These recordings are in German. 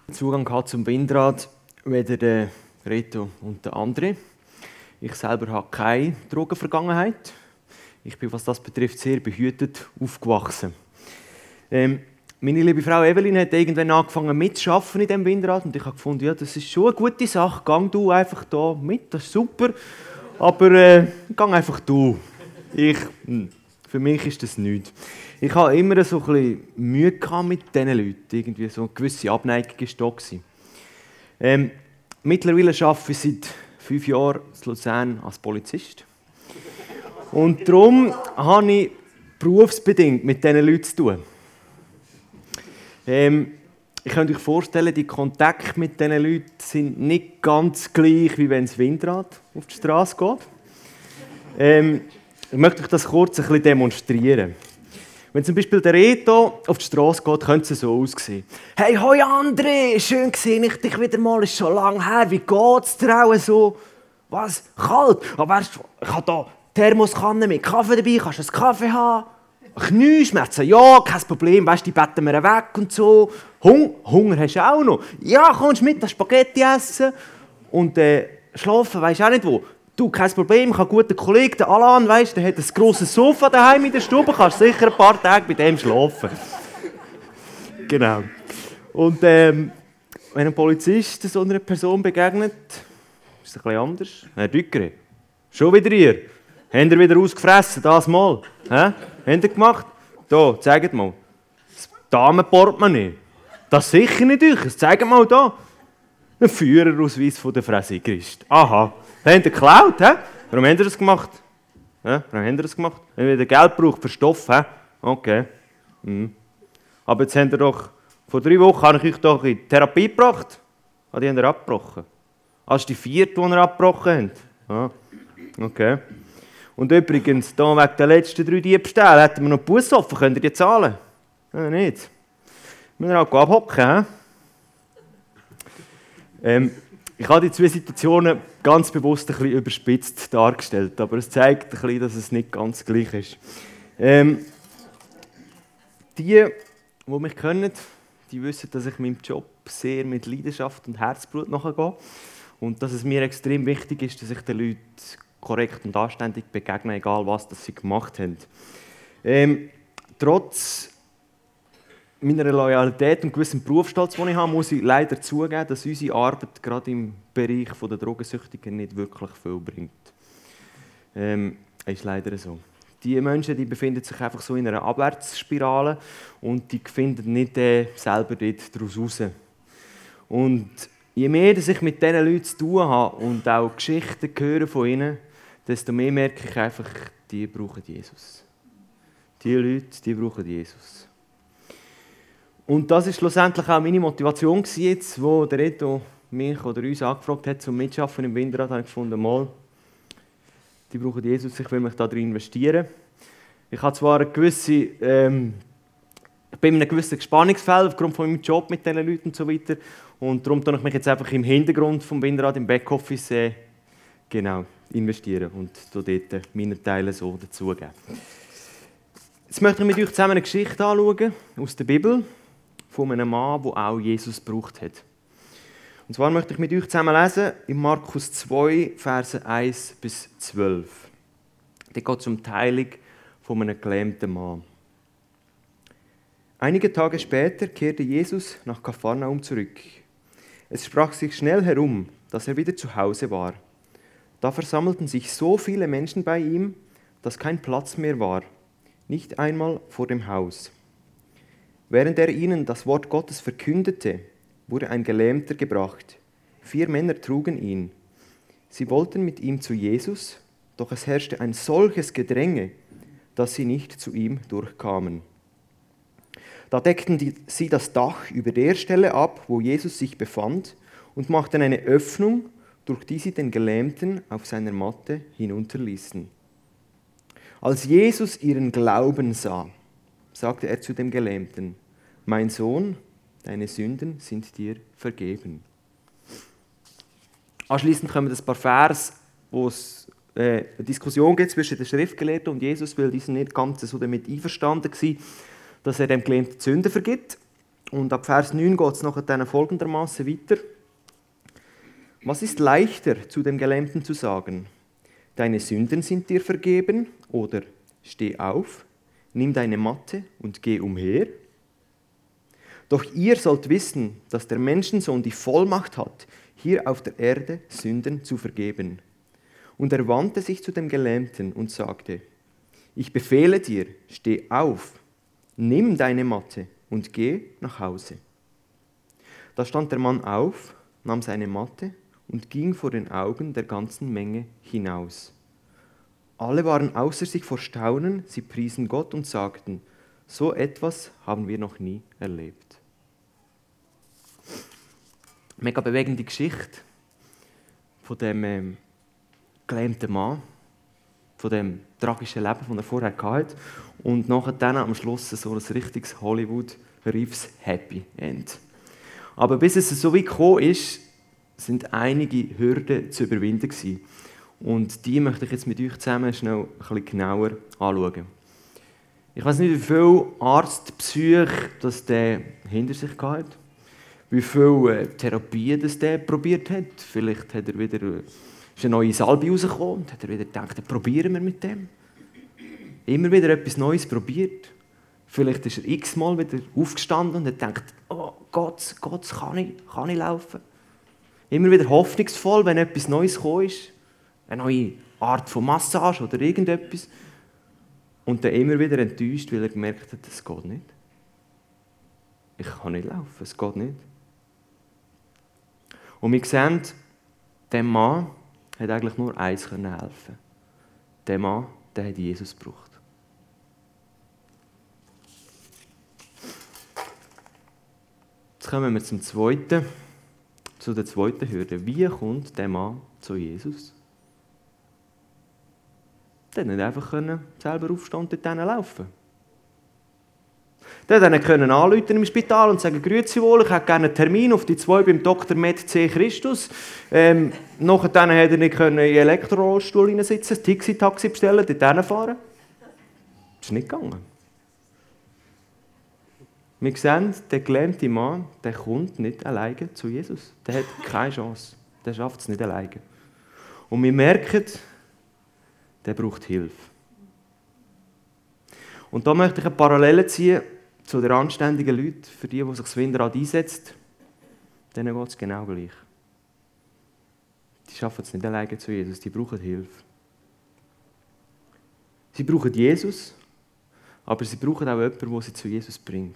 Zugang gehabt zum Windrad, weder der Reto und der André. Ich selber habe keine Drogenvergangenheit. Ich bin, was das betrifft, sehr behütet aufgewachsen. Meine liebe Frau Evelyn hat irgendwann angefangen mitzuarbeiten in diesem Windrad und ich habe gefunden, ja, das ist schon eine gute Sache. Gang du einfach da mit, das ist super. Aber gang einfach du. Für mich ist das nichts. Ich hatte immer so ein bisschen Mühe mit diesen Leuten. Irgendwie so eine gewisse Abneigung war da. Mittlerweile arbeite ich seit 5 Jahren in Luzern als Polizist. Und darum habe ich berufsbedingt mit diesen Leuten zu tun. Ich könnte euch vorstellen, die Kontakte mit diesen Leuten sind nicht ganz gleich, wie wenn das Windrad auf die Straße geht. Ich möchte euch das kurz ein bisschen demonstrieren. Wenn zum Beispiel der Reto auf die Straße geht, könnte es so aussehen. «Hey, hoi André, schön gesehen ich dich wieder mal, ist schon lange her, wie geht's dir auch so?» «Was? Kalt? Aber weißt du, ich habe hier Thermoskanne mit Kaffee dabei, kannst du einen Kaffee haben?» «Knieschmerzen? Ja, kein Problem, weißt du, die betten wir weg und so.» «Hunger hast du auch noch?» «Ja, kommst mit, das Spaghetti essen?» «Und schlafen, weisst du auch nicht wo?» «Du, kein Problem, ich habe einen guten Kollegen, den Alan, weißt, der hat ein grosses Sofa daheim in der Stube, kannst sicher ein paar Tage bei dem schlafen.» Genau. Und wenn ein Polizist so einer Person begegnet, ist es ein bisschen anders. «Herr Dückere, schon wieder ihr? Habt ihr wieder ausgefressen, das mal? Habt ihr gemacht? Da, zeigt mal. Das Damenportemonnaie. Das sicher nicht euch, zeigt mal da. Ein Führerausweis von der Frau Sigrist. Aha. Habt ihr geklaut, hä? Warum habt ihr das gemacht? Warum habt ihr das gemacht? Wenn ihr Geld braucht für Stoff, hä? Okay. Aber jetzt habt ihr doch, vor 3 Wochen habe ich euch doch in die Therapie gebracht. Die habt ihr abgebrochen. Das ist die 4., die ihr abgebrochen habt. Okay. Und übrigens, da wegen der letzten 3 Diebstähle hätten wir noch Busse offen. Könnt ihr die zahlen? Ja, nicht. Müssen wir auch abhocken, hä? Ich habe die 2 Situationen ganz bewusst ein bisschen überspitzt dargestellt, aber es zeigt ein bisschen, dass es nicht ganz gleich ist. Die mich kennen, die wissen, dass ich meinem Job sehr mit Leidenschaft und Herzblut nachgehe und dass es mir extrem wichtig ist, dass ich den Leuten korrekt und anständig begegne, egal was sie gemacht haben. Trotz meiner Loyalität und gewissen Berufsstolz, den ich habe, muss ich leider zugeben, dass unsere Arbeit gerade im Bereich der Drogensüchtigen nicht wirklich viel bringt. Ist leider so. Die Menschen, die befinden sich einfach so in einer Abwärtsspirale und die finden nicht selber dort daraus raus. Und je mehr dass ich mit diesen Leuten zu tun habe und auch Geschichten höre von ihnen, desto mehr merke ich einfach, die brauchen Jesus. Die Leute, die brauchen Jesus. Und das war schlussendlich auch meine Motivation, jetzt, wo der Reto mich oder uns angefragt hat, zum Mitschaffen im Windrad, habe ich gefunden, mal, die brauchen Jesus, ich will mich da drin investieren. Ich habe zwar ich bin in einem gewissen Spannungsfeld aufgrund von meinem Job mit diesen Leuten und so weiter. Und darum tue ich mich jetzt einfach im Hintergrund vom Windrad, im Backoffice, investieren und dort meine Teile so dazugeben. Jetzt möchte ich mit euch zusammen eine Geschichte anschauen aus der Bibel von einem Mann, der auch Jesus gebraucht hat. Und zwar möchte ich mit euch zusammen lesen in Markus 2, Verse 1 bis 12. Da geht es um die Heilung von einem gelähmten Mann. Einige Tage später kehrte Jesus nach Kapharnaum zurück. Es sprach sich schnell herum, dass er wieder zu Hause war. Da versammelten sich so viele Menschen bei ihm, dass kein Platz mehr war, nicht einmal vor dem Haus. Während er ihnen das Wort Gottes verkündete, wurde ein Gelähmter gebracht. 4 Männer trugen ihn. Sie wollten mit ihm zu Jesus, doch es herrschte ein solches Gedränge, dass sie nicht zu ihm durchkamen. Da deckten sie das Dach über der Stelle ab, wo Jesus sich befand, und machten eine Öffnung, durch die sie den Gelähmten auf seiner Matte hinunterließen. Als Jesus ihren Glauben sah, sagte er zu dem Gelähmten: Mein Sohn, deine Sünden sind dir vergeben. Anschließend kommen ein paar Vers, wo es eine Diskussion gibt zwischen den Schriftgelehrten und Jesus, weil diese nicht ganz so damit einverstanden waren, dass er dem Gelähmten die Sünden vergibt. Und ab Vers 9 geht es noch dann folgendermaßen weiter. Was ist leichter, zu dem Gelähmten zu sagen? Deine Sünden sind dir vergeben, oder steh auf, nimm deine Matte und geh umher? Doch ihr sollt wissen, dass der Menschensohn die Vollmacht hat, hier auf der Erde Sünden zu vergeben. Und er wandte sich zu dem Gelähmten und sagte, ich befehle dir, steh auf, nimm deine Matte und geh nach Hause. Da stand der Mann auf, nahm seine Matte und ging vor den Augen der ganzen Menge hinaus. Alle waren außer sich vor Staunen, sie priesen Gott und sagten, so etwas haben wir noch nie erlebt. Mega bewegende Geschichte von dem gelähmten Mann, von dem tragischen Leben, das er vorher hatte. Und nachher dann am Schluss so ein richtiges Hollywood-reifes Happy End. Aber bis es so weit gekommen ist, sind einige Hürden zu überwinden gewesen. Und die möchte ich jetzt mit euch zusammen schnell ein bisschen genauer anschauen. Ich weiß nicht, wie viel Arztpsych das der hinter sich hatte, wie viele Therapien das der probiert hat. Vielleicht hat er wieder ist eine neue Salbe rausgekommen und hat er wieder gedacht, probieren wir mit dem. Immer wieder etwas Neues probiert. Vielleicht ist er x-mal wieder aufgestanden und hat gedacht, oh Gott, kann ich laufen? Immer wieder hoffnungsvoll, wenn etwas Neues gekommen ist. Eine neue Art von Massage oder irgendetwas. Und dann immer wieder enttäuscht, weil er gemerkt hat, es geht nicht. Ich kann nicht laufen, es geht nicht. Und wir sehen, dem Mann hat eigentlich nur eins helfen. Der Mann, der hat Jesus gebraucht. Jetzt kommen wir zu der zweiten Hürde. Wie kommt der Mann zu Jesus? Der konnte nicht einfach selber aufstehen und dort laufen. Der konnte anrufen im Spital und sagen, grüezi wohl, ich hätte gerne einen Termin auf die 2 beim Dr. Med C. Christus. Nachher hätte er nicht in den Elektrorollstuhl sitzen, ein Taxi bestellen, dort fahren. Das ist nicht gegangen. Wir sehen, der gelähmte Mann, der kommt nicht alleine zu Jesus. Der hat keine Chance. Der schafft es nicht alleine. Und wir merken, der braucht Hilfe. Und da möchte ich eine Parallele ziehen zu den anständigen Leuten, für die sich das Windrad einsetzt. Denen geht es genau gleich. Die schaffen es nicht alleine zu Jesus, die brauchen Hilfe. Sie brauchen Jesus, aber sie brauchen auch jemanden, der sie zu Jesus bringt.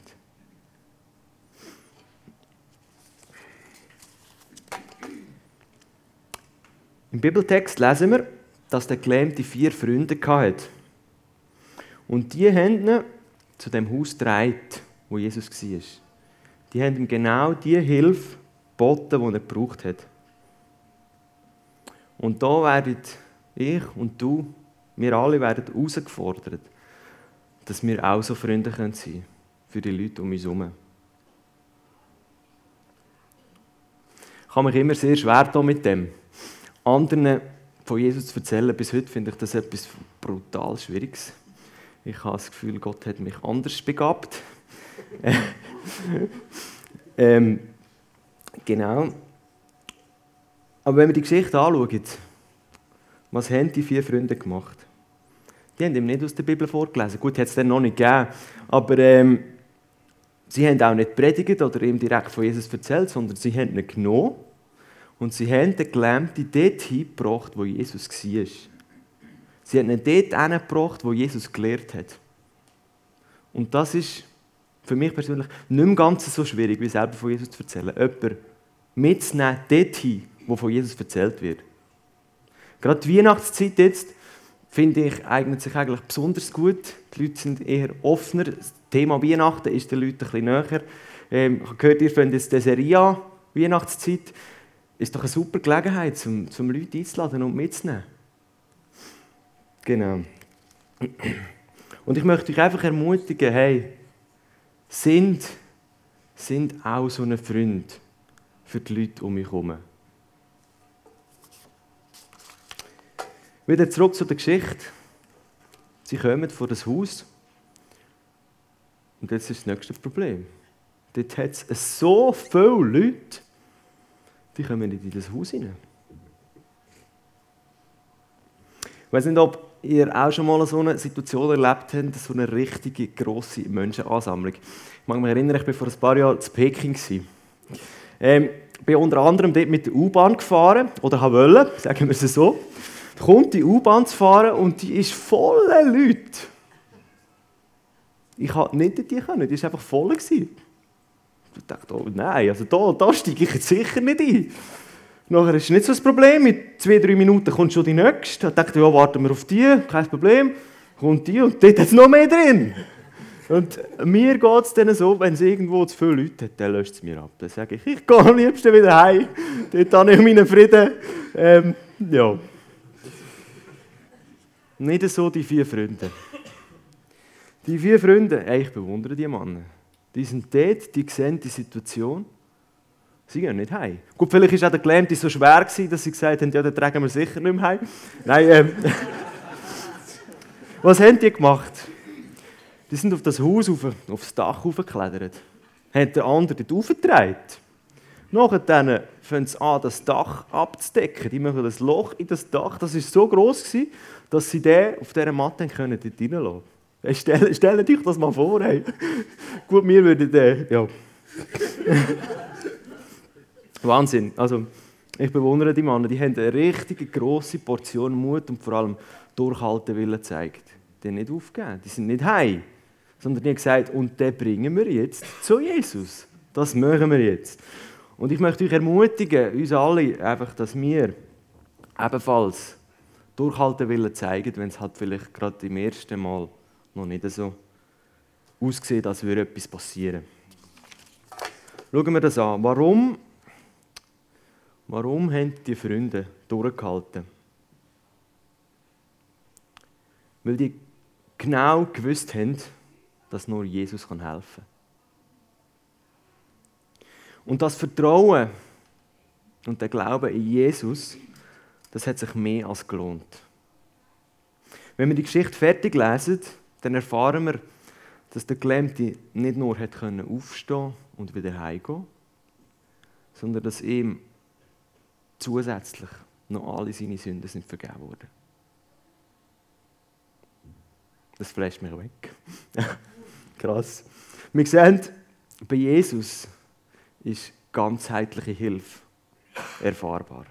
Im Bibeltext lesen wir, dass der Gelähmte 4 Freunde hatte. Und die haben ihn zu dem Haus getragen, wo Jesus war. Die haben ihm genau die Hilfe geboten, die er gebraucht hat. Und da werden ich und du, wir alle werden herausgefordert, dass wir auch so Freunde sein können für die Leute um uns herum. Ich habe mich immer sehr schwer mit dem. Anderen von Jesus zu erzählen, bis heute finde ich das etwas brutal Schwieriges. Ich habe das Gefühl, Gott hat mich anders begabt. Genau. Aber wenn wir die Geschichte anschauen, was haben die 4 Freunde gemacht? Die haben ihm nicht aus der Bibel vorgelesen. Gut, hat es dann noch nicht gegeben. Aber sie haben auch nicht predigt oder ihm direkt von Jesus erzählt, sondern sie haben ihn genommen und sie haben den Gelähmten dort hingebracht, wo Jesus war. Sie haben ihn dort hingebracht, wo Jesus gelehrt hat. Und das ist für mich persönlich nicht mehr ganz so schwierig, wie selber von Jesus zu erzählen. Jemanden mitzunehmen dorthin, wo von Jesus erzählt wird. Gerade die Weihnachtszeit jetzt, finde ich, eignet sich eigentlich besonders gut. Die Leute sind eher offener. Das Thema Weihnachten ist den Leuten ein bisschen näher. Ich habe gehört, ihr findet jetzt die Serie an, Weihnachtszeit. Ist doch eine super Gelegenheit, um Leute einzuladen und mitzunehmen. Genau. Und ich möchte euch einfach ermutigen, hey, sind auch so ein Freund für die Leute um mich herum. Wieder zurück zu der Geschichte. Sie kommen vor das Haus und jetzt ist das nächste Problem. Dort hat es so viele Leute, die kommen nicht in das Haus hinein. Ich weiss nicht, ob ihr auch schon mal so eine Situation erlebt habt, so eine richtige grosse Menschenansammlung. Ich mag mich erinnern, ich war vor ein paar Jahren in Peking. Ich bin unter anderem dort mit der U-Bahn gefahren, oder wollte, sagen wir es so. Da kommt die U-Bahn zu fahren und die ist voller Leute. Ich konnte nicht dort können, die war einfach voll. Ich dachte, oh nein, also da steige ich jetzt sicher nicht ein. Nachher ist es nicht so das Problem, in 2-3 Minuten kommt schon die nächste. Ich dachte, ja, warten wir auf die, kein Problem. Kommt die und dort hat es noch mehr drin. Und mir geht es dann so, wenn es irgendwo zu viele Leute hat, dann löscht es mir ab. Dann sage ich gehe am liebsten wieder heim, dort habe ich meinen Frieden. Ja. Nicht so die 4 Freunde. Die 4 Freunde, ich bewundere die Männer. Die sind dort, die sehen die Situation. Sie gehen nicht heim. Gut, vielleicht war auch der Gelähmte so schwer, dass sie gesagt haben, ja, den tragen wir sicher nicht mehr heim. Nein, was haben die gemacht? Die sind auf das Haus, aufs Dach hochgeklettert. Haben den anderen dort hochgetragen. Nachher fangen sie an, das Dach abzudecken. Die machen ein Loch in das Dach. Das war so gross, dass sie den auf dieser Matte dort reinlassen können. Stellt euch das mal vor. Hey. Gut, wir würden ja. Wahnsinn. Also, ich bewundere die Männer. Die haben eine richtig grosse Portion Mut und vor allem Durchhaltewillen gezeigt. Die haben nicht aufgegeben. Die sind nicht heim. Sondern die haben gesagt, und den bringen wir jetzt zu Jesus. Das machen wir jetzt. Und ich möchte euch ermutigen, uns alle, einfach, dass wir ebenfalls Durchhaltewillen zeigen, wenn es halt vielleicht gerade im ersten Mal noch nicht so aussieht, als würde etwas passieren. Schauen wir das an. Warum haben die Freunde durchgehalten? Weil die genau gewusst haben, dass nur Jesus helfen kann. Und das Vertrauen und der Glaube in Jesus, das hat sich mehr als gelohnt. Wenn wir die Geschichte fertig lesen, dann erfahren wir, dass der Gelähmte nicht nur aufstehen und wieder heimgehen, sondern dass ihm zusätzlich noch alle seine Sünden sind vergeben worden. Das flasht mich weg. Krass. Wir sehen, bei Jesus ist ganzheitliche Hilfe erfahrbar.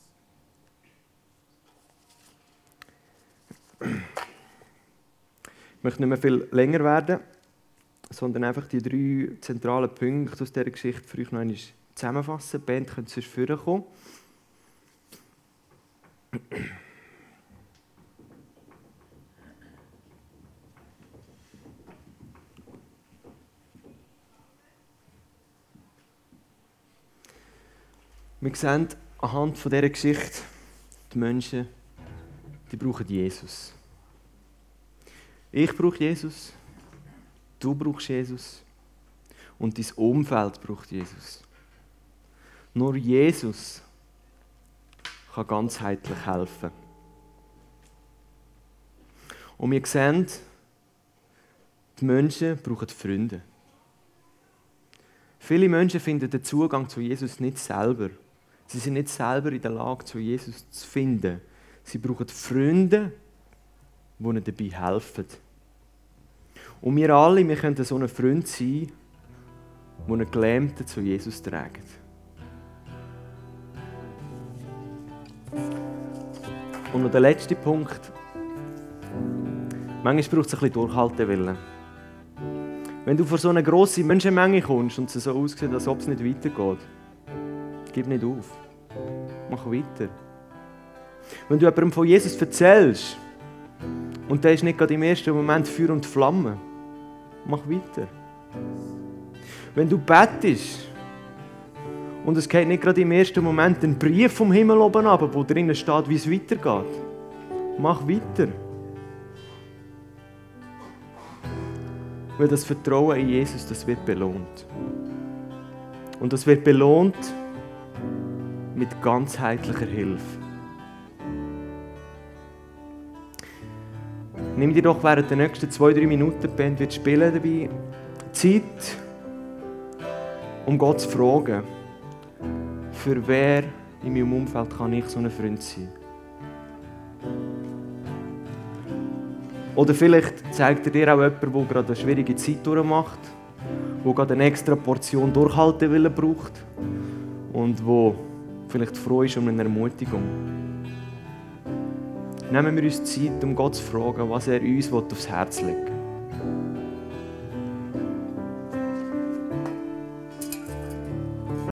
Ich möchte nicht mehr viel länger werden, sondern einfach die 3 zentralen Punkte aus dieser Geschichte für euch noch einmal zusammenfassen. Die Band könnte sonst vorkommen. Wir sehen anhand von dieser Geschichte, die Menschen, die brauchen Jesus. Ich brauche Jesus, du brauchst Jesus und dein Umfeld braucht Jesus. Nur Jesus kann ganzheitlich helfen. Und wir sehen, die Menschen brauchen Freunde. Viele Menschen finden den Zugang zu Jesus nicht selber. Sie sind nicht selber in der Lage, zu Jesus zu finden. Sie brauchen Freunde, die ihnen dabei helfen. Und wir alle, wir können so ein Freund sein, der einen Gelähmten zu Jesus trägt. Und noch der letzte Punkt. Manchmal braucht es ein bisschen Durchhaltewillen. Wenn du vor so eine grosse Menschenmenge kommst und es so aussieht, als ob es nicht weitergeht, gib nicht auf. Mach weiter. Wenn du jemandem von Jesus erzählst und der ist nicht gerade im ersten Moment Feuer und Flamme, mach weiter. Wenn du bettest und es geht nicht gerade im ersten Moment ein Brief vom Himmel oben ab, wo drinnen steht, wie es weitergeht, mach weiter. Weil das Vertrauen in Jesus, das wird belohnt. Und das wird belohnt mit ganzheitlicher Hilfe. Nimm dir doch während der nächsten 2-3 Minuten, die Band wird spielen dabei, Zeit, um Gott zu fragen, für wer in meinem Umfeld kann ich so ein Freund sein? Oder vielleicht zeigt er dir auch jemanden, der gerade eine schwierige Zeit durchmacht, der gerade eine extra Portion Durchhaltewille braucht und wo vielleicht froh ist um eine Ermutigung. Nehmen wir uns Zeit, um Gott zu fragen, was er uns aufs Herz legt.